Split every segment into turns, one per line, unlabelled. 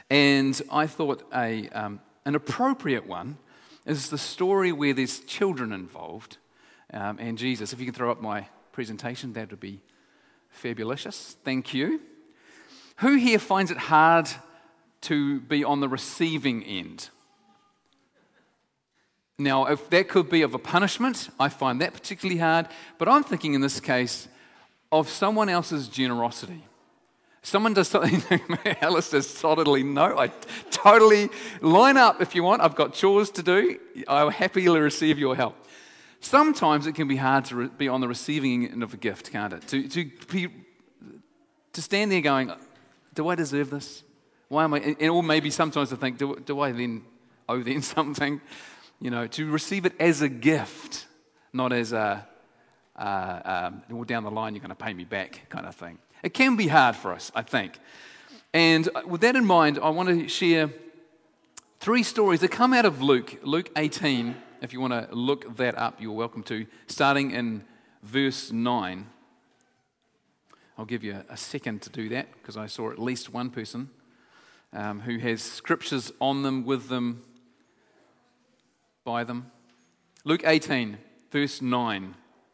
And I thought an appropriate one is the story where there's children involved and Jesus. If you can throw up my presentation, that would be fabulous. Thank you. Who here finds it hard to be on the receiving end? Now, if that could be of a punishment, I find that particularly hard. But I'm thinking in this case of someone else's generosity. Someone does something, Alice says solidly, no, I totally line up if you want. I've got chores to do. I'll happily receive your help. Sometimes it can be hard to be on the receiving end of a gift, can't it? To stand there going, do I deserve this? Why am I? Or maybe sometimes to think, do I then owe them something? You know, to receive it as a gift, not as well, down the line you're going to pay me back kind of thing. It can be hard for us, I think. And with that in mind, I want to share 3 stories that come out of Luke 18. If you want to look that up, you're welcome to, starting in verse 9. I'll give you a second to do that, because I saw at least one person who has scriptures on them, with them, by them. Luke 18, verse 9.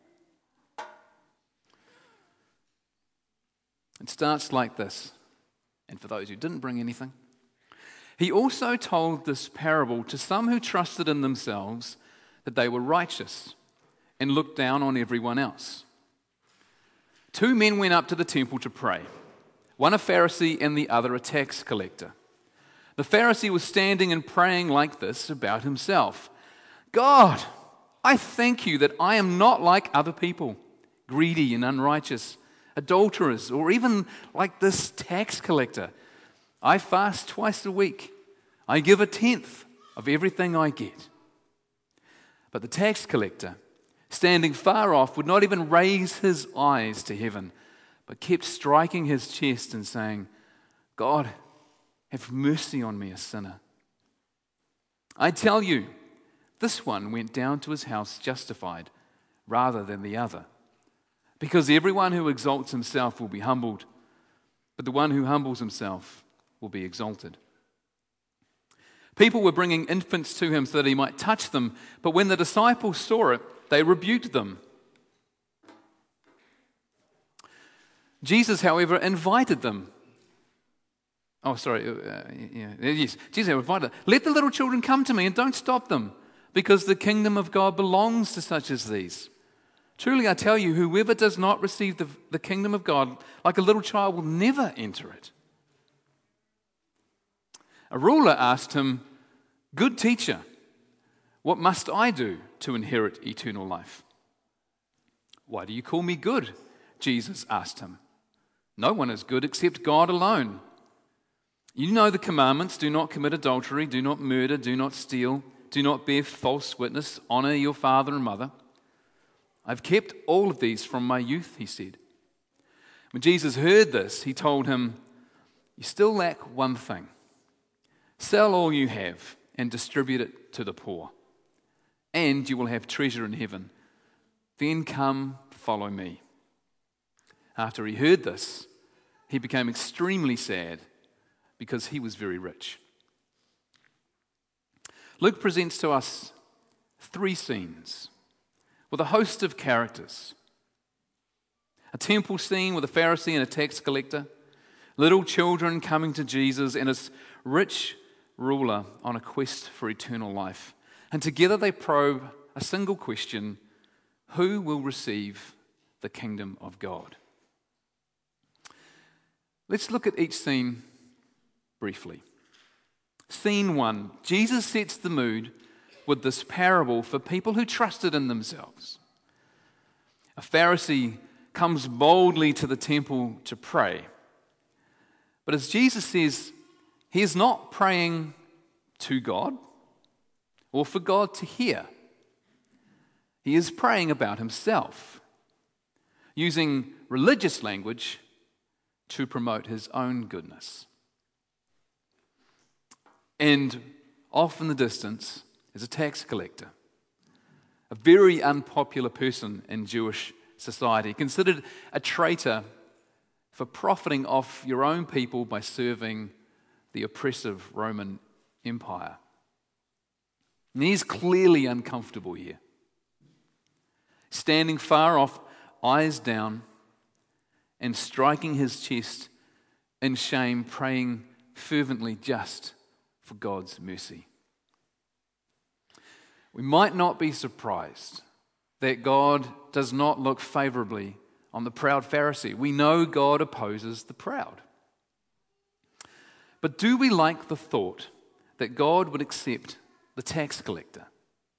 It starts like this, and for those who didn't bring anything. He also told this parable to some who trusted in themselves that they were righteous and looked down on everyone else. 2 men went up to the temple to pray, one a Pharisee and the other a tax collector. The Pharisee was standing and praying like this about himself: God, I thank you that I am not like other people, greedy and unrighteous, adulterers, or even like this tax collector. I fast twice a week. I give 1/10 of everything I get. But the tax collector, standing far off, would not even raise his eyes to heaven, but kept striking his chest and saying, God, have mercy on me, a sinner. I tell you, this one went down to his house justified rather than the other. Because everyone who exalts himself will be humbled, but the one who humbles himself will be exalted. People were bringing infants to him so that he might touch them, but when the disciples saw it, they rebuked them. Jesus, however, invited them. Jesus invited them. Let the little children come to me and don't stop them, because the kingdom of God belongs to such as these. Truly I tell you, whoever does not receive the kingdom of God like a little child will never enter it. A ruler asked him, Good teacher, what must I do to inherit eternal life? Why do you call me good? Jesus asked him. No one is good except God alone. You know the commandments: do not commit adultery, do not murder, do not steal, do not bear false witness, honor your father and mother. I've kept all of these from my youth, he said. When Jesus heard this, he told him, You still lack one thing. Sell all you have and distribute it to the poor, and you will have treasure in heaven. Then come, follow me. After he heard this, he became extremely sad because he was very rich. Luke presents to us 3 scenes with a host of characters. A temple scene with a Pharisee and a tax collector, little children coming to Jesus, and his rich ruler on a quest for eternal life. And together they probe a single question: who will receive the kingdom of God? Let's look at each scene briefly. Scene 1. Jesus sets the mood with this parable for people who trusted in themselves. A Pharisee comes boldly to the temple to pray. But as Jesus says, he is not praying to God or for God to hear. He is praying about himself, using religious language to promote his own goodness. And off in the distance is a tax collector, a very unpopular person in Jewish society, considered a traitor for profiting off your own people by serving the oppressive Roman Empire. And he's clearly uncomfortable here. Standing far off, eyes down, and striking his chest in shame, praying fervently just for God's mercy. We might not be surprised that God does not look favorably on the proud Pharisee. We know God opposes the proud. But do we like the thought that God would accept the tax collector?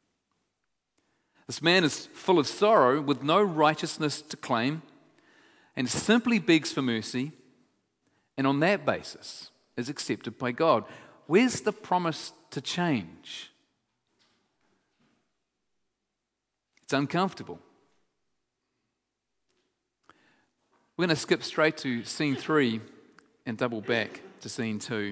This man is full of sorrow with no righteousness to claim and simply begs for mercy, and on that basis is accepted by God. Where's the promise to change? It's uncomfortable. We're going to skip straight to scene 3 and double back to scene 2.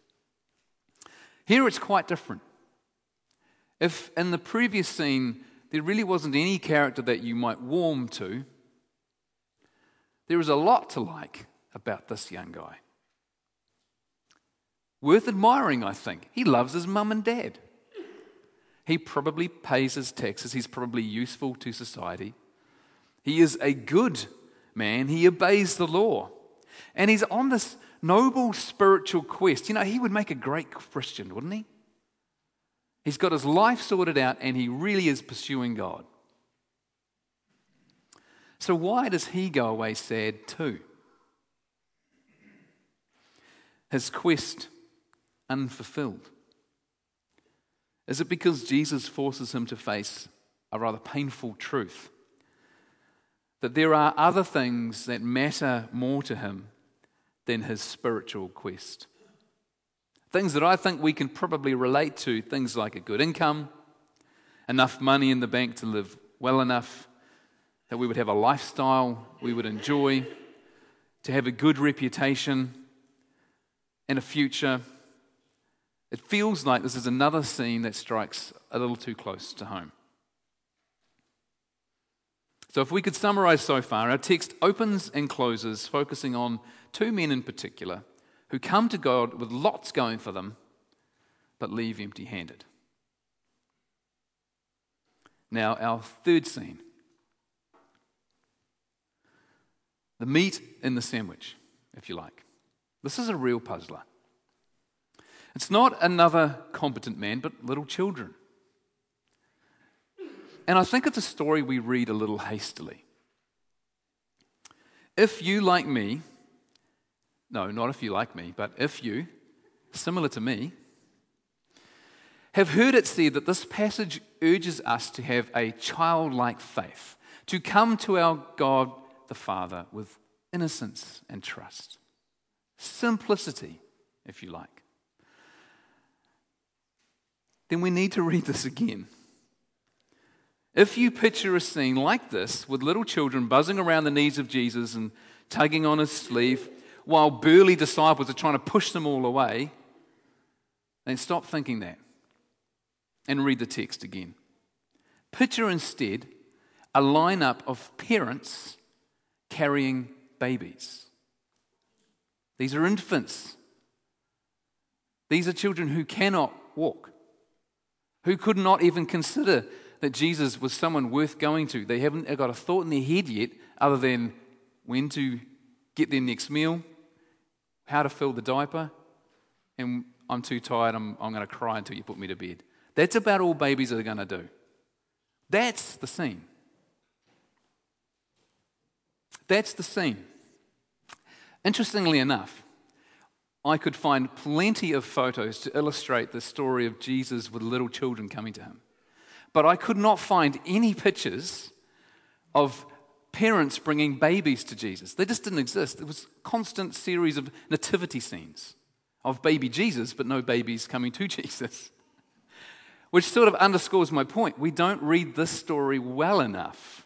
Here it's quite different. If in the previous scene there really wasn't any character that you might warm to, there is a lot to like about this young guy. Worth admiring, I think. He loves his mum and dad. He probably pays his taxes. He's probably useful to society. He is a good man. He obeys the law. And he's on this noble spiritual quest. You know, he would make a great Christian, wouldn't he? He's got his life sorted out and he really is pursuing God. So why does he go away sad too? His quest unfulfilled. Is it because Jesus forces him to face a rather painful truth? That there are other things that matter more to him than his spiritual quest. Things that I think we can probably relate to, things like a good income, enough money in the bank to live well enough, that we would have a lifestyle we would enjoy, to have a good reputation and a future. It feels like this is another scene that strikes a little too close to home. So if we could summarize so far, our text opens and closes focusing on two men in particular who come to God with lots going for them but leave empty-handed. Now our third scene. The meat in the sandwich, if you like. This is a real puzzler. It's not another competent man, but little children. And I think it's a story we read a little hastily. If you, like me, no, not if you like me, but if you, similar to me, have heard it said that this passage urges us to have a childlike faith, to come to our God the Father with innocence and trust. Simplicity, if you like. Then we need to read this again. If you picture a scene like this, with little children buzzing around the knees of Jesus and tugging on his sleeve, while burly disciples are trying to push them all away, then stop thinking that and read the text again. Picture instead a lineup of parents carrying babies. These are infants. These are children who cannot walk, who could not even consider that Jesus was someone worth going to. They haven't got a thought in their head yet other than when to get their next meal, how to fill the diaper, and I'm too tired, I'm going to cry until you put me to bed. That's about all babies are going to do. That's the scene. That's the scene. Interestingly enough, I could find plenty of photos to illustrate the story of Jesus with little children coming to him. But I could not find any pictures of parents bringing babies to Jesus. They just didn't exist. It was a constant series of nativity scenes of baby Jesus, but no babies coming to Jesus. Which sort of underscores my point. We don't read this story well enough.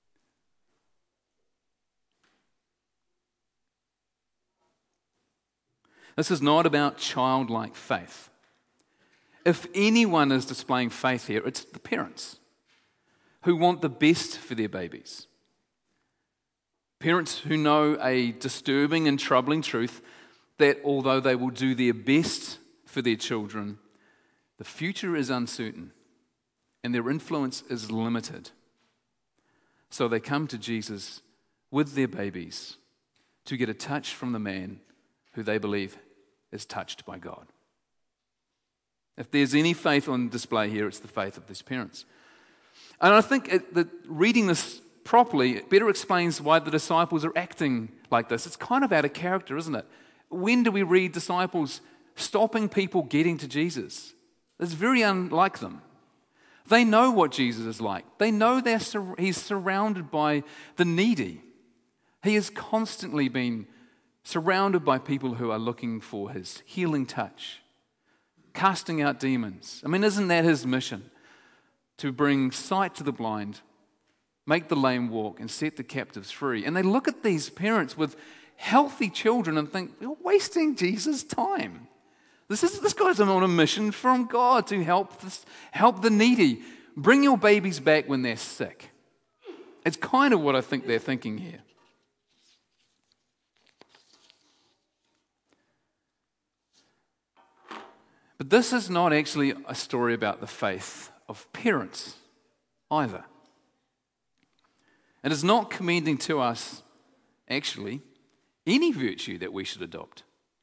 This is not about childlike faith. If anyone is displaying faith here, it's the parents who want the best for their babies. Parents who know a disturbing and troubling truth that although they will do their best for their children, the future is uncertain and their influence is limited. So they come to Jesus with their babies to get a touch from the man who they believe is touched by God. If there's any faith on display here, it's the faith of these parents. And I think that reading this properly, it better explains why the disciples are acting like this. It's kind of out of character, isn't it? When do we read disciples stopping people getting to Jesus? It's very unlike them. They know what Jesus is like. They know he's surrounded by the needy. He has constantly been surrounded by people who are looking for his healing touch, casting out demons. I mean, isn't that his mission? To bring sight to the blind, make the lame walk, and set the captives free. And they look at these parents with healthy children and think, you're wasting Jesus' time. This guy's on a mission from God to help the needy. Bring your babies back when they're sick. It's kind of what I think they're thinking here. But this is not actually a story about the faith of parents either. It is not commending to us, actually, any virtue that we should adopt.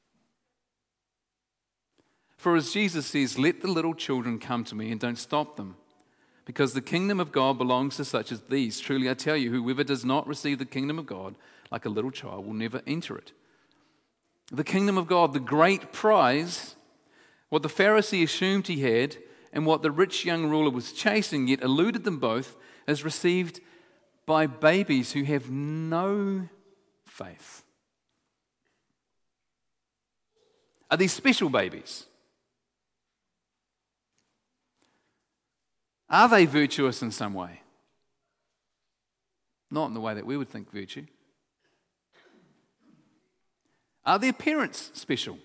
For as Jesus says, let the little children come to me and don't stop them, because the kingdom of God belongs to such as these. Truly I tell you, whoever does not receive the kingdom of God like a little child will never enter it. The kingdom of God, the great prize, what the Pharisee assumed he had, and what the rich young ruler was chasing, yet eluded them both, is received by babies who have no faith. Are these special babies? Are they virtuous in some way? Not in the way that we would think virtue. Are their parents special?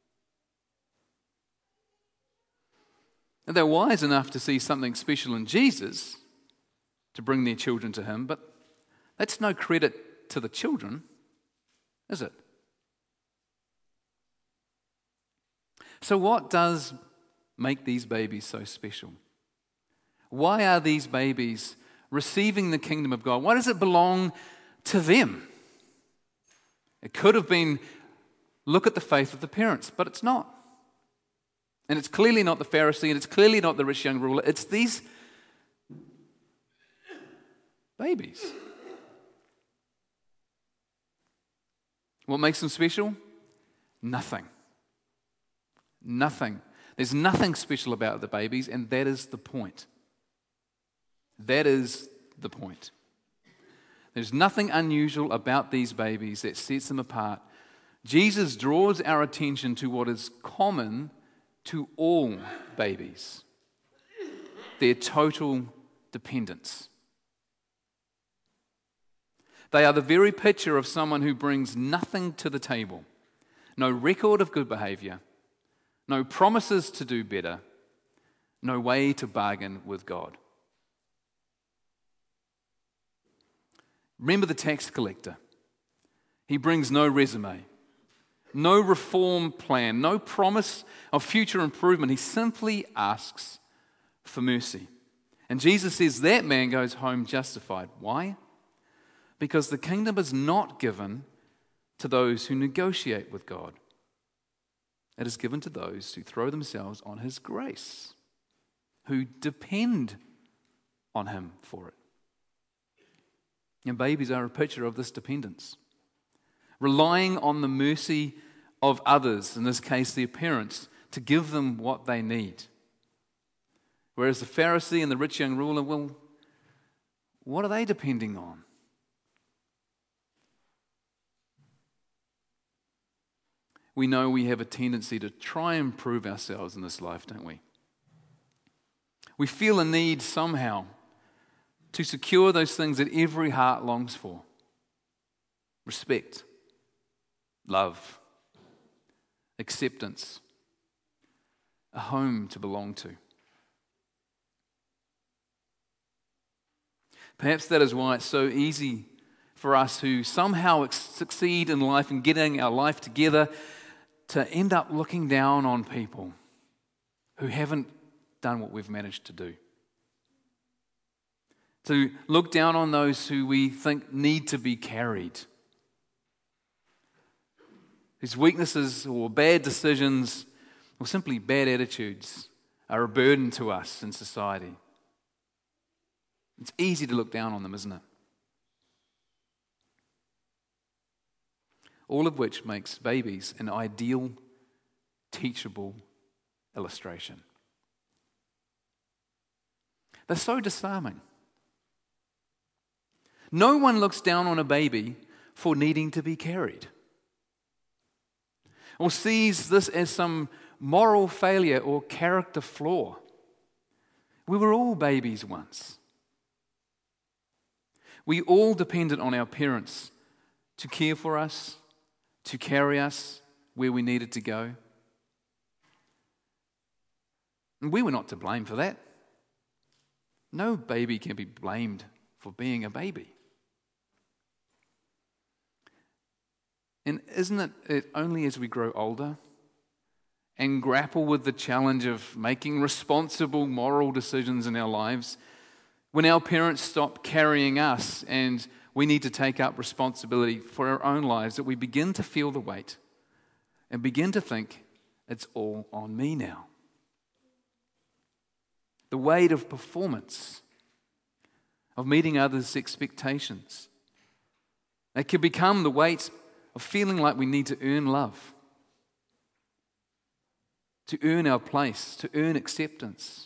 And they're wise enough to see something special in Jesus to bring their children to him, but that's no credit to the children, is it? So what does make these babies so special? Why are these babies receiving the kingdom of God? Why does it belong to them? It could have been, look at the faith of the parents, but it's not. And it's clearly not the Pharisee, and it's clearly not the rich young ruler. It's these babies. What makes them special? Nothing. Nothing. There's nothing special about the babies, and that is the point. That is the point. There's nothing unusual about these babies that sets them apart. Jesus draws our attention to what is common to all babies: their total dependence. They are the very picture of someone who brings nothing to the table. No record of good behavior, no promises to do better, no way to bargain with God. Remember the tax collector. He brings no resume, no reform plan, no promise of future improvement. He simply asks for mercy. And Jesus says that man goes home justified. Why? Because the kingdom is not given to those who negotiate with God. It is given to those who throw themselves on his grace, who depend on him for it. And babies are a picture of this dependence, relying on the mercy of others, in this case their parents, to give them what they need. Whereas the Pharisee and the rich young ruler, well, what are they depending on? We know we have a tendency to try and prove ourselves in this life, don't we? We feel a need somehow to secure those things that every heart longs for: respect, love, acceptance, a home to belong to. Perhaps that is why it's so easy for us who somehow succeed in life and getting our life together to end up looking down on people who haven't done what we've managed to do. To look down on those who we think need to be carried, whose weaknesses or bad decisions or simply bad attitudes are a burden to us in society. It's easy to look down on them, isn't it? All of which makes babies an ideal, teachable illustration. They're so disarming. No one looks down on a baby for needing to be carried, or sees this as some moral failure or character flaw. We were all babies once. We all depended on our parents to care for us, to carry us where we needed to go. And we were not to blame for that. No baby can be blamed for being a baby. And isn't it only as we grow older and grapple with the challenge of making responsible moral decisions in our lives, when our parents stop carrying us and we need to take up responsibility for our own lives, that we begin to feel the weight and begin to think, it's all on me now. The weight of performance, of meeting others' expectations. It can become the weight of feeling like we need to earn love, to earn our place, to earn acceptance.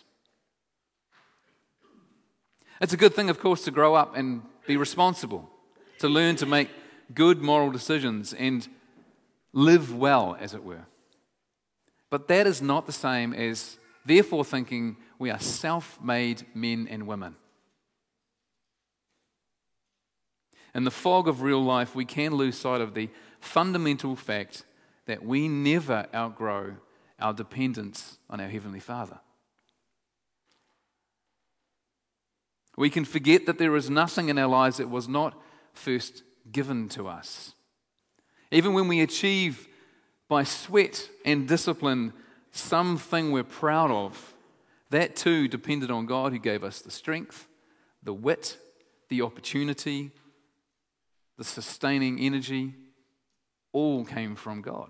It's a good thing, of course, to grow up and be responsible, to learn to make good moral decisions and live well, as it were. But that is not the same as, therefore, thinking we are self-made men and women. In the fog of real life, we can lose sight of the fundamental fact that we never outgrow our dependence on our Heavenly Father. We can forget that there is nothing in our lives that was not first given to us. Even when we achieve by sweat and discipline something we're proud of, that too depended on God, who gave us the strength, the wit, the opportunity, the sustaining energy. All came from God.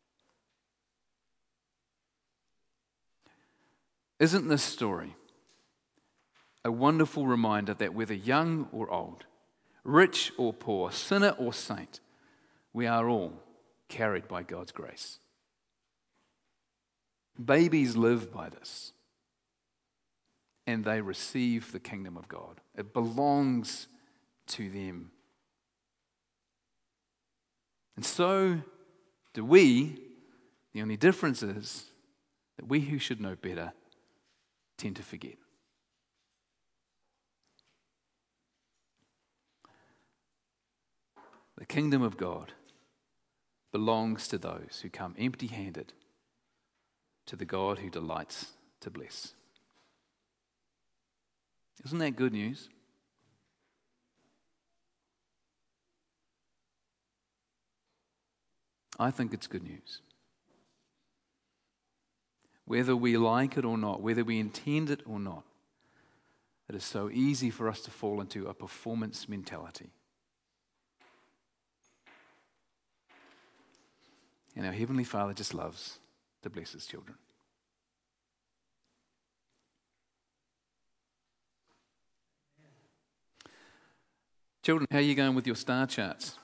Isn't this story a wonderful reminder that whether young or old, rich or poor, sinner or saint, we are all carried by God's grace? Babies live by this, and they receive the kingdom of God. It belongs to them. And so do we. The only difference is that we who should know better tend to forget. The kingdom of God belongs to those who come empty-handed to the God who delights to bless. Isn't that good news? I think it's good news. Whether we like it or not, whether we intend it or not, it is so easy for us to fall into a performance mentality. And our Heavenly Father just loves to bless His children. Children, how are you going with your star charts?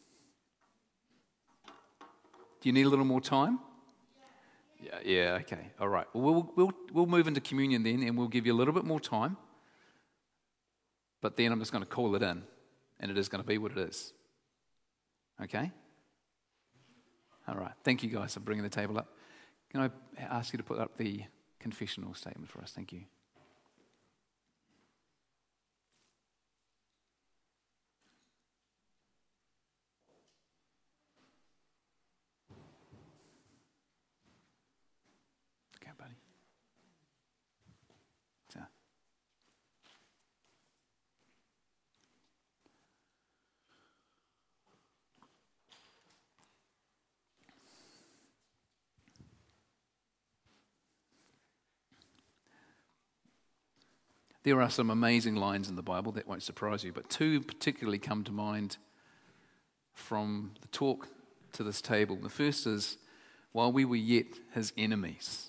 Do you need a little more time? Yeah, okay, all right. Well, we'll move into communion then, and we'll give you a little bit more time. But then I'm just going to call it in, and it is going to be what it is. Okay? All right. Thank you guys for bringing the table up. Can I ask you to put up the confessional statement for us? Thank you. Okay, buddy. So. There are some amazing lines in the Bible that won't surprise you, but two particularly come to mind from the talk to this table. The first is, while we were yet his enemies,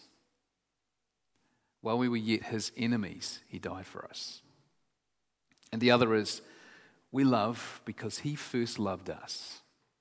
he died for us. And the other is, we love because he first loved us.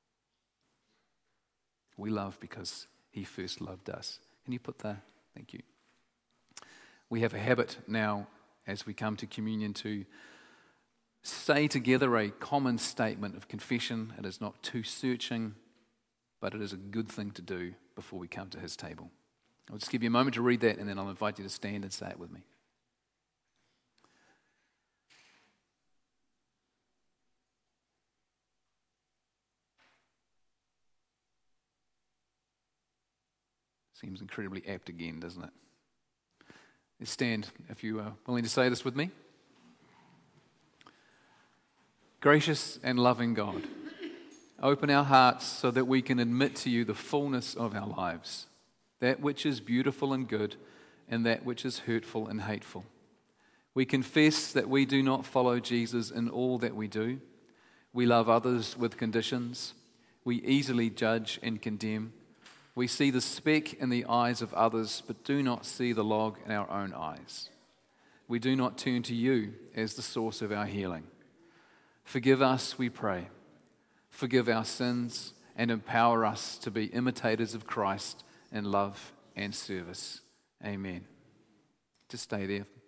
We love because he first loved us. Can you put that? Thank you. We have a habit now, as we come to communion, to say together a common statement of confession. It is not too searching, but it is a good thing to do before we come to his table. I'll just give you a moment to read that, and then I'll invite you to stand and say it with me. Seems incredibly apt again, doesn't it? Let's stand if you are willing to say this with me. Gracious and loving God, open our hearts so that we can admit to you the fullness of our lives, that which is beautiful and good, and that which is hurtful and hateful. We confess that we do not follow Jesus in all that we do. We love others with conditions. We easily judge and condemn. We see the speck in the eyes of others, but do not see the log in our own eyes. We do not turn to you as the source of our healing. Forgive us, we pray. Forgive our sins and empower us to be imitators of Christ in love and service. Amen. Just stay there.